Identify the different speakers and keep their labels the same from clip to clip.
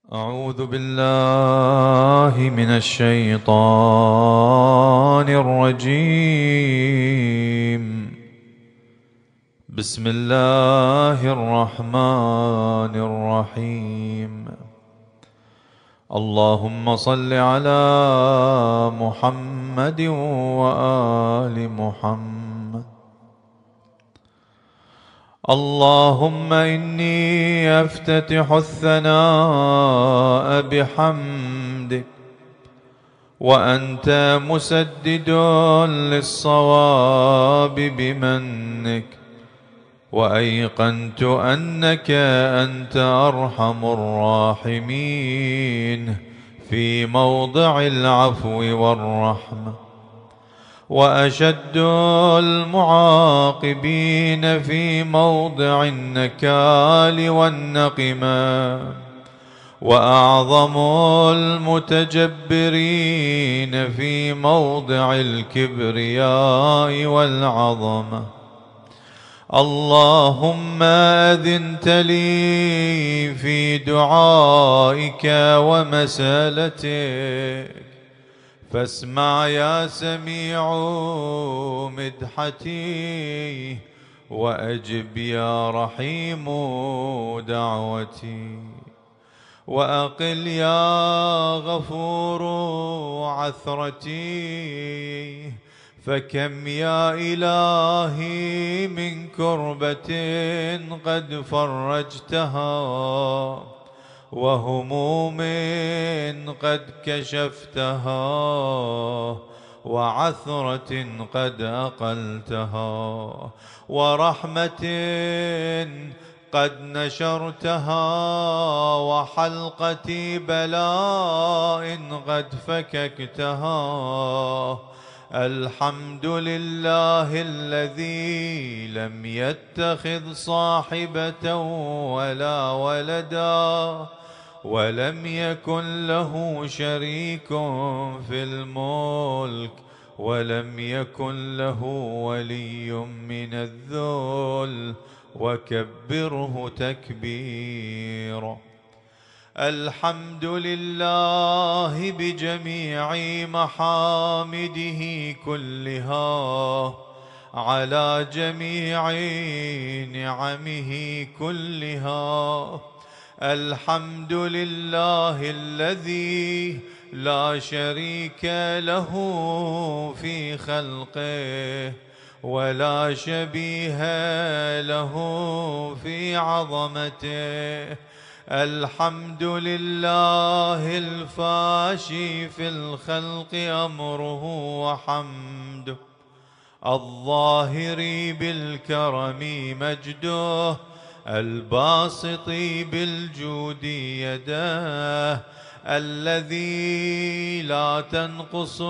Speaker 1: أعوذ بالله من الشيطان الرجيم. بسم الله الرحمن الرحيم. اللهم صل على محمد وآل محمد. اللهم إني أفتتح الثناء بحمدك، وأنت مسدد للصواب بمنك، وأيقنت أنك أنت أرحم الراحمين في موضع العفو والرحمة، وأشد المعاقبين في موضع النكال والنقمة، وأعظم المتجبرين في موضع الكبرياء والعظمة. اللهم أذنت لي في دعائك ومسالتك، فاسمع يا سميع مدحتي، وأجب يا رحيم دعوتي، وأقل يا غفور عثرتي. فكم يا إلهي من كربة قد فرجتها، وهموم قد كشفتها، وعثرة قد أقلتها، ورحمة قد نشرتها، وحلقة بلاء قد فككتها. الحمد لله الذي لم يتخذ صاحبة ولا ولدا، ولم يكن له شريك في الملك، ولم يكن له ولي من الذل، وكبره تكبيرا. الحمد لله بجميع محامده كلها، على جميع نعمه كلها. الحمد لله الذي لا شريك له في خلقه، ولا شبيه له في عظمته. الحمد لله الفاشي في الخلق أمره وحمده، الظاهر بالكرم مجده، الباسط بالجود يده، الذي لا تنقص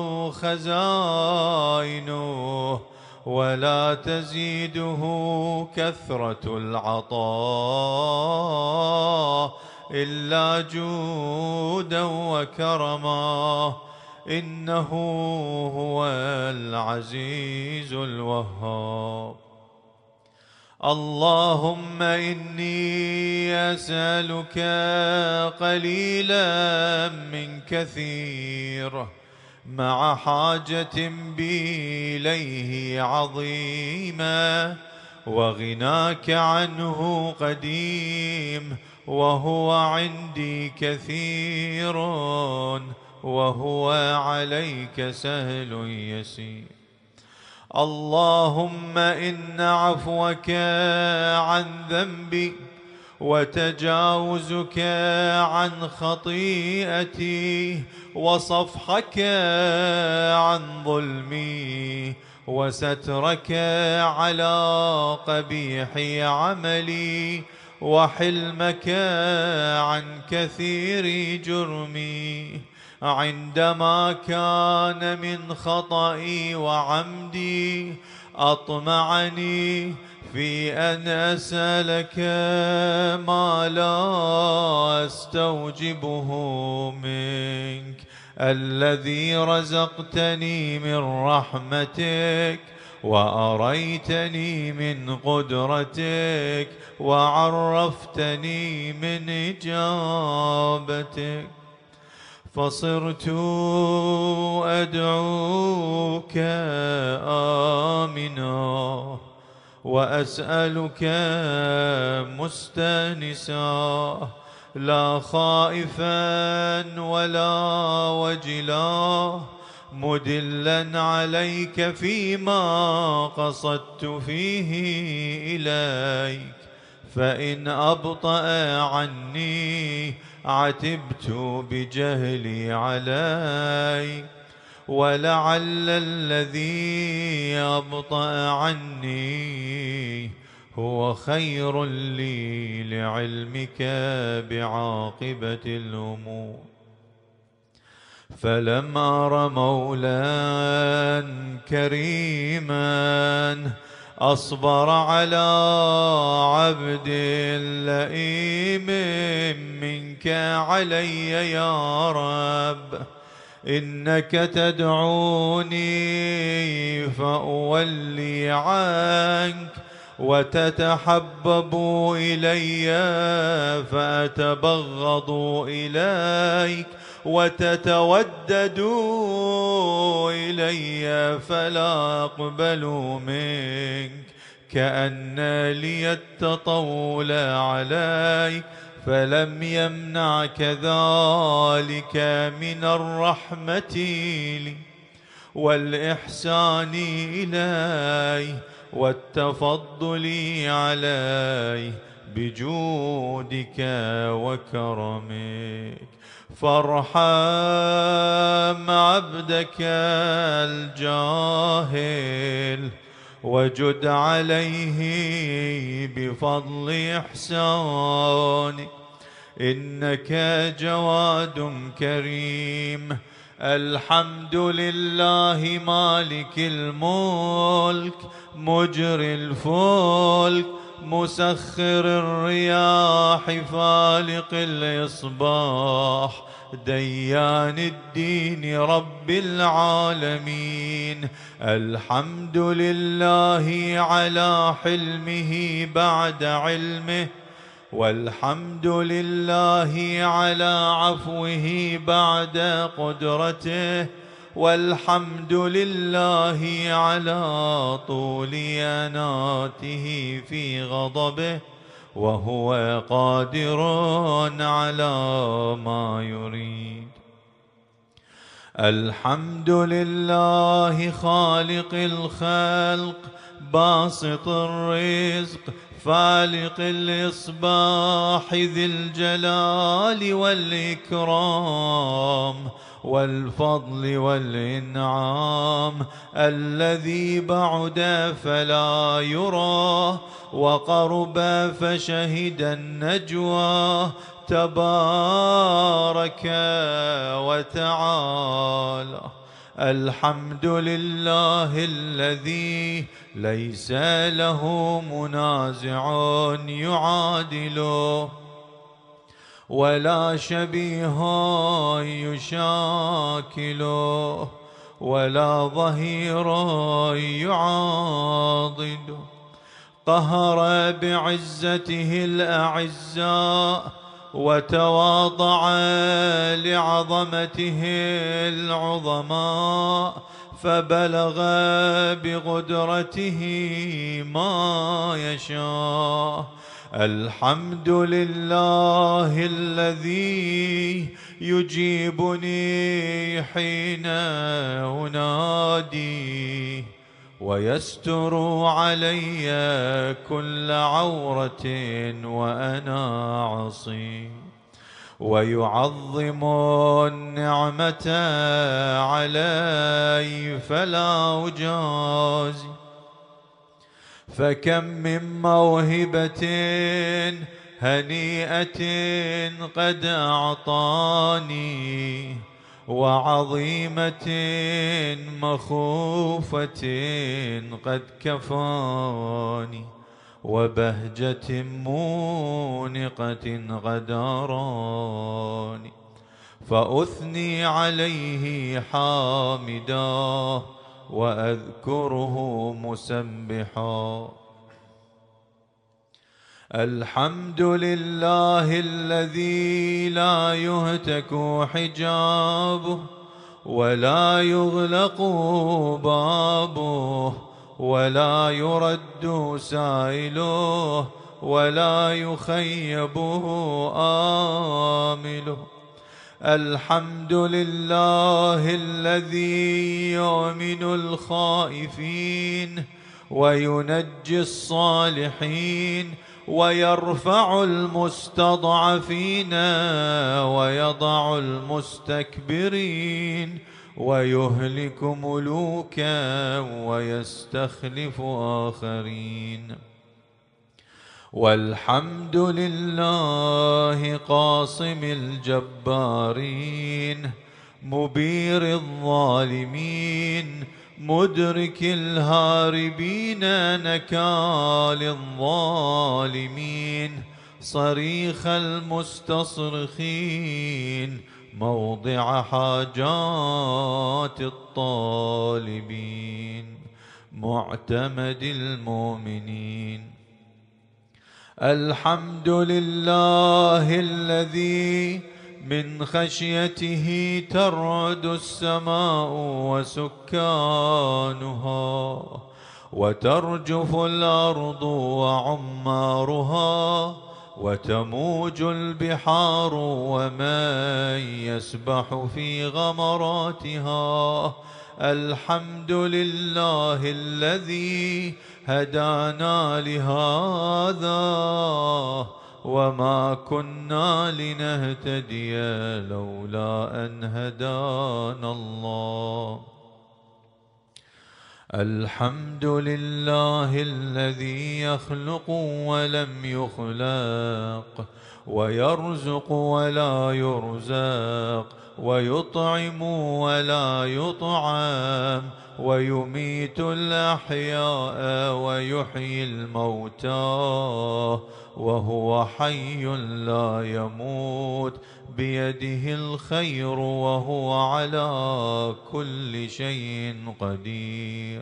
Speaker 1: خزائنه، ولا تزيده كثرة العطاء إلا جودا وكرما. إنه هو العزيز الوهاب. اللهم إني أسألك قليلا من كثير، مع حاجة بي إليه عظيمة، وغناك عنه قديم، وهو عندي كثير، وهو عليك سهل يسير. اللهم إن عفوك عن ذنبي، وتجاوزك عن خطيئتي، وصفحك عن ظلمي، وسترك على قبيح عملي، وحلمك عن كثير جرمي، عندما كان من خطئي وعمدي أطمعني في أن أسألك ما لا أستوجبه منك، الذي رزقتني من رحمتك، وأريتني من قدرتك وعرفتني من إجابتك، فصرت أدعوك آمنا وأسألك مستانسا، لا خائفا ولا وجلا، مدلا عليك فيما قصدت فيه إليك، فإن أبطأ عني عتبت بجهلي عليك، ولعل الذي أبطأ عني هو خير لي لعلمك بعاقبة الأمور. فلم أر مولا كريما أصبر على عبد لئيم منك علي يا رب، إنك تدعوني فأولي عنك، وتتحبب إلي فأتبغض إليك، وتتودد إلي فلا أقبل منك، كأن لي التطول عليك، فلم يمنعك ذلك من الرحمة لي والإحسان إلي والتفضل علي بجودك وكرمك، فارحم عبدك الجاهل وجد عليه بفضل إحسانك، إنك جواد كريم. الحمد لله مالك الملك مجري الفلك مسخر الرياح فالق الإصباح ديان الدين رب العالمين. الحمد لله على حلمه بعد علمه، والحمد لله على عفوه بعد قدرته، والحمد لله على طول أناته في غضبه، وهو قادر على ما يريد. الحمد لله خالق الخلق باسط الرزق فالق الإصباح ذي الجلال والإكرام والفضل والإنعام، الذي بعد فلا يرى وقرب فشهد النجوى، تبارك وتعالى. الحمد لله الذي ليس له منازع يعادله، ولا شبيه يشاكله، ولا ظهير يعاضده. قهر بعزته الأعزاء وتواضع لعظمته العظماء، فبلغ بقدرته ما يشاء. الحمد لله الذي يجيبني حين أنادي، ويستر علي كل عورة وأنا عصي، ويعظم النعمة علي فلا أجازي. فكم من موهبة هنيئة قد أعطاني، وعظيمة مخوفة قد كفاني، وبهجة مونقة قد أراني، فأثني عليه حامدا وأذكره مسبحا. الحمد لله الذي لا يهتك حجابه ولا يغلق بابه ولا يرد سائله ولا يخيبه آمله. الحمد لله الذي يؤمن الخائفين وينجي الصالحين ويرفع المستضعفين ويضع المستكبرين ويهلك ملوكا ويستخلف آخرين. والحمد لله قاصم الجبارين مبير الظالمين مدرك الهاربين نكال الظالمين صريخ المستصرخين موضع حاجات الطالبين معتمد المؤمنين. الحمد لله الذي من خشيته ترعد السماء وسكانها وترجف الأرض وعمارها وتموج البحار ومن يسبح في غمراتها. الحمد لله الذي هدانا لهذا وما كنا لنهتدي لولا أن هدانا الله. الحمد لله الذي يخلق ولم يخلق ويرزق ولا يرزق ويطعم ولا يطعم ويميت الأحياء ويحيي الموتى وهو حي لا يموت بيده الخير وهو على كل شيء قدير.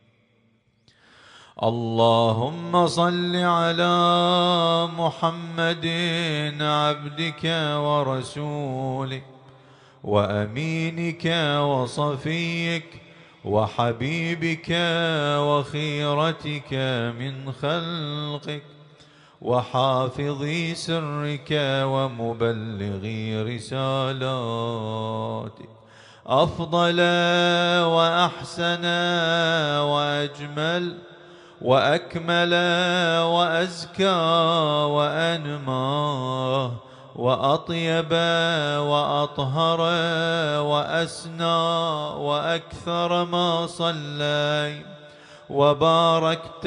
Speaker 1: اللهم صل على محمد عبدك ورسولك وأمينك وصفيك وحبيبك وخيرتك من خلقك وحافظ سرك ومبلغ رسالاتك أفضل وأحسن وأجمل وأكمل وأزكى وأنمى وأطيب وأطهر وأسنى وأكثر ما صليت وباركت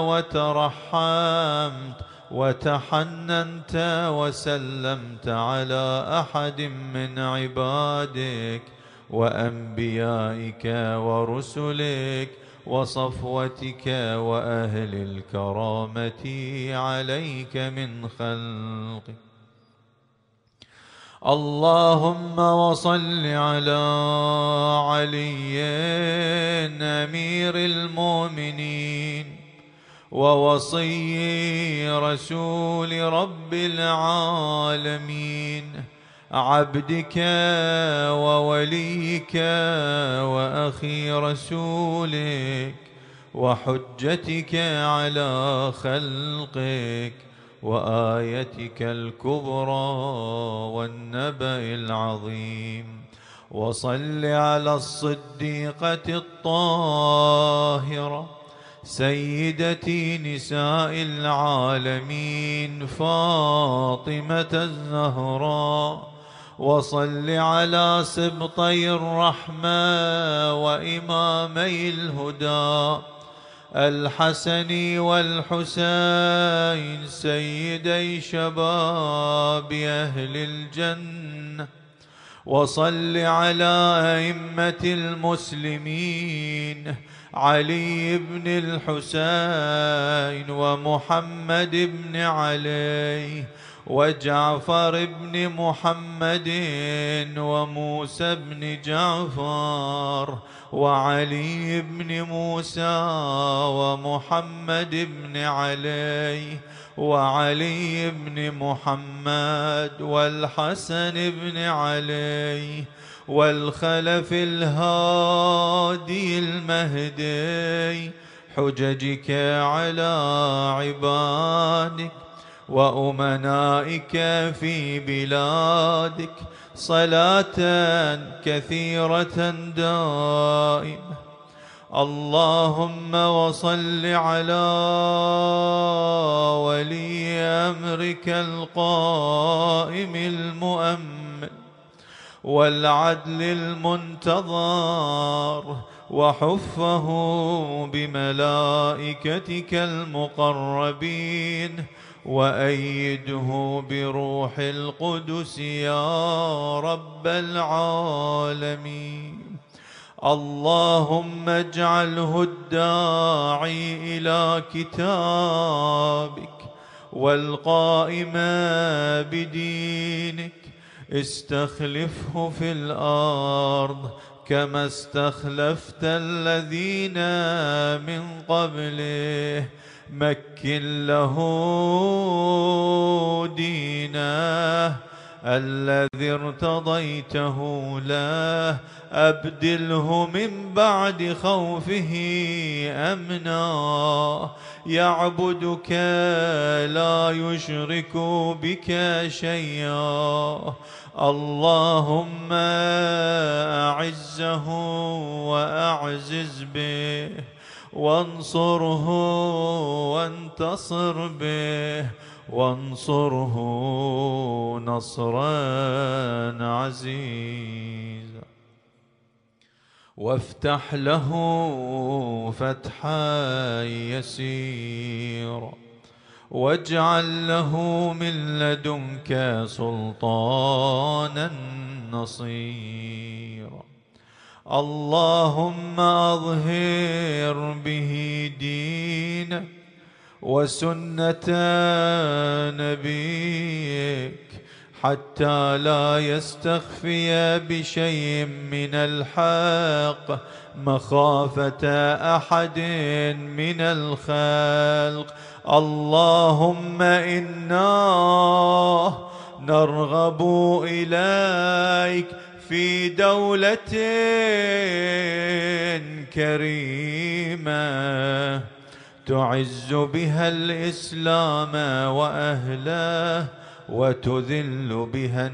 Speaker 1: وترحمت وتحننت وسلمت على أحد من عبادك وأنبيائك ورسلك وصفوتك وأهل الكرامة عليك من خلقك. اللهم وصل على علي أمير المؤمنين ووصي رسول رب العالمين عبدك ووليك وأخي رسولك وحجتك على خلقك وآيتك الكبرى والنبأ العظيم. وصل على الصديقة الطاهرة سيدة نساء العالمين فاطمة الزهراء. وصل على سبطي الرحمة وإمامي الهدى الحسن والحسين سيدي شباب أهل الجنة. وصل على أئمة المسلمين علي بن الحسين ومحمد بن علي وجعفر بن محمد وموسى بن جعفر وعلي بن موسى ومحمد بن علي وعلي بن محمد والحسن بن علي والخلف الهادي المهدي حججك على عبادك وأمنائك في بلادك صلاة كثيرة دائمة. اللهم وصل على ولي أمرك القائم المؤمن والعدل المنتظر وحفه بملائكتك المقربين وأيده بروح القدس يا رب العالمين. اللهم اجعله الداعي إلى كتابك والقائم بدينك استخلفه في الأرض كما استخلفت الذين من قبله. مكن له دينه الذي ارتضيته له، أبدله من بعد خوفه أمنا، يعبدك لا يشرك بك شيئا. اللهم أعزه وأعزز به، وانصره وانتصر به، وانصره نصرا عزيزا، وافتح له فتحا يسيرا، واجعل له من لدنك سلطانا نصيرا. اللهم أظهر به دينك وسنة نبيك حتى لا يستخفي بشيء من الحق مخافة أحد من الخلق. اللهم إنا نرغب إليك في دولة كريمة تعز بها الإسلام وأهله، وتذل بها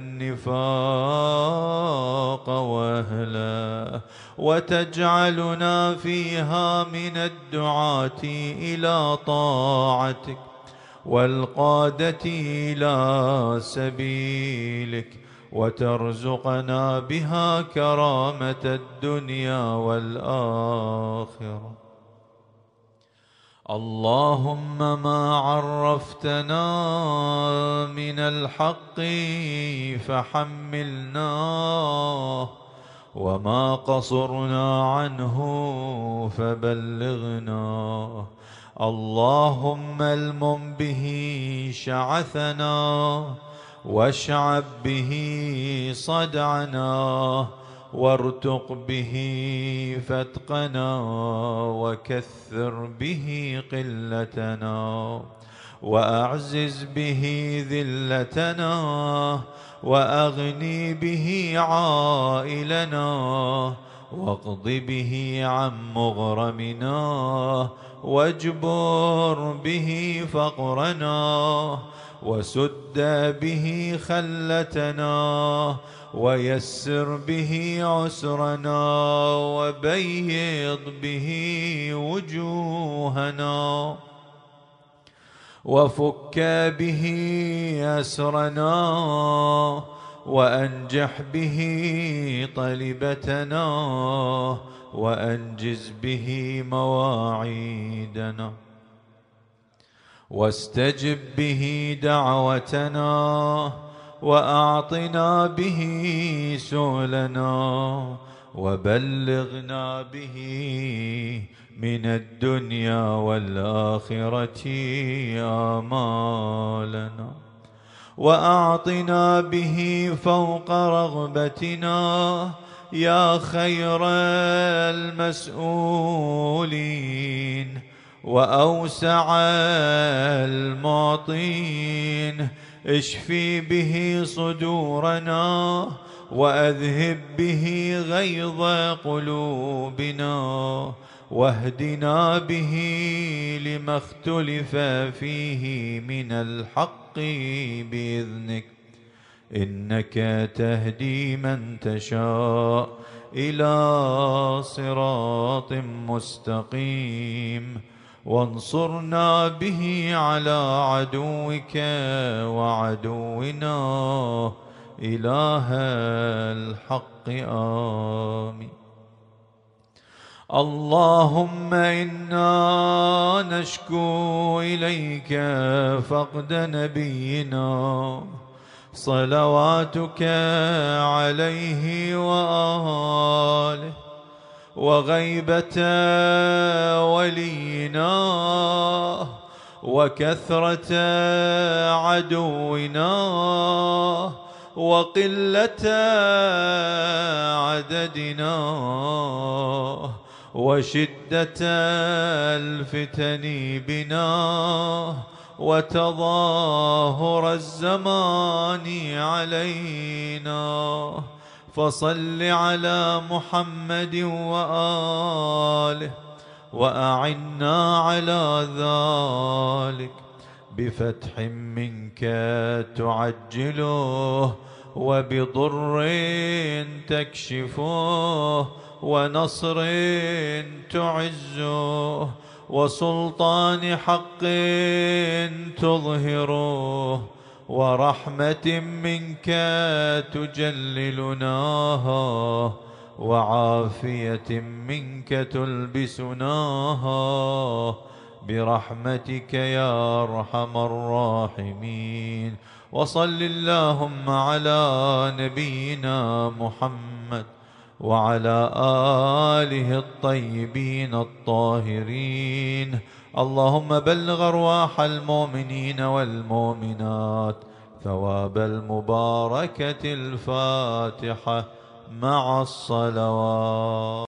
Speaker 1: النفاق وأهله، وتجعلنا فيها من الدعاة إلى طاعتك والقادة إلى سبيلك، وترزقنا بها كرامة الدنيا والآخرة. اللهم ما عرفتنا من الحق فحملناه، وما قصرنا عنه فبلغناه. اللهم المم به شعثنا، واشعب به صدعنا، وارتق به فتقنا، وكثر به قلتنا، وأعزز به ذلتنا، وأغني به عائلنا، واقض به عن مغرمنا، واجبر به فقرنا، وسد به خلتنا، ويسر به عسرنا، وبيض به وجوهنا، وفك به أسرنا، وأنجح به طلبتنا، وأنجز به مواعيدنا، واستجب به دعوتنا، وأعطنا به سؤلنا، وبلغنا به من الدنيا والآخرة آمالنا. وأعطنا به فوق رغبتنا يا خير المسؤولين وأوسع المعطين. اشفي به صدورنا وأذهب به غيظ قلوبنا واهدنا به لما اختلف فيه من الحق بإذنك، إنك تهدي من تشاء إلى صراط مستقيم. وانصرنا به على عدوك وعدونا إله الحق. آمين. اللهم إنا نشكو إليك فقد نبينا صلواتك عليه وآله، وغيبة ولينا، وكثرة عدونا، وقلة عددنا، وشدة الفتن بنا، وتظاهر الزمان علينا. فصل على محمد وآله وأعنا على ذلك بفتح منك تعجله، وبضر تكشفه، ونصر تعزه، وسلطان حق تظهره، ورحمة منك تجللناها، وعافية منك تلبسناها، برحمتك يا أرحم الراحمين. وصل اللهم على نبينا محمد وعلى آله الطيبين الطاهرين. اللهم بلغ أرواح المؤمنين والمؤمنات ثواب المباركة الفاتحة مع الصلوات.